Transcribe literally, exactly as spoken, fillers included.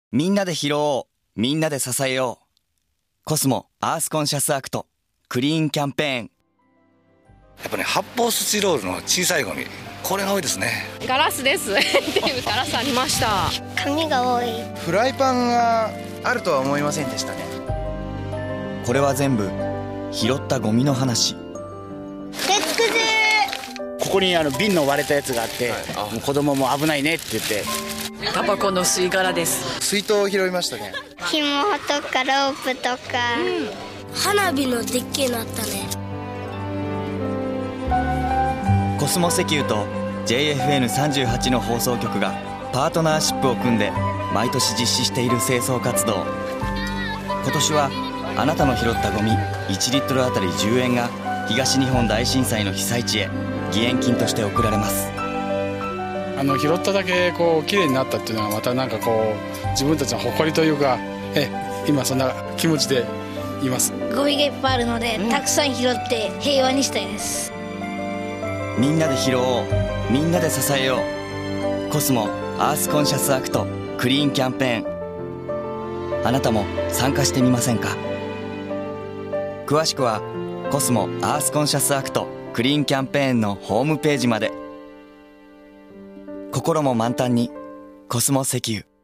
みんなで拾おう、みんなで支えよう。コスモアースコンシャスアクトクリーンキャンペーン。 やっぱね、発泡スチロールの小さいゴミ、これが多いですね。 ガラスですっていうガラスありました。 紙が多い。 フライパンがあるとは思いませんでしたね。 これは全部拾ったゴミの話。 ここにあの瓶の割れたやつがあって、はい、もう子供も危ないねって言って。 タバコの吸い殻です。 水筒を拾いましたね。 紐とかロープとか、うん、花火のでっけえのあったね。 コスモ石油と ジェイエフエヌさんじゅうはち の放送局がパートナーシップを組んで毎年実施している清掃活動。今年はあなたの拾ったゴミいちリットルあたりじゅうえんが東日本大震災の被災地へ義援金として送られます。 あの拾っただけこう綺麗になったっていうのはまたなんかこう自分たちの誇りというか、え今そんな気持ちでいます。 ゴミがいっぱいあるので、うん、たくさん拾って平和にしたいです。 みんなで拾おう、みんなで支えよう。コスモアースコンシャスアクトクリーンキャンペーン。あなたも参加してみませんか。詳しくはコスモアースコンシャスアクトクリーンキャンペーンのホームページまで。心も満タンにコスモ石油。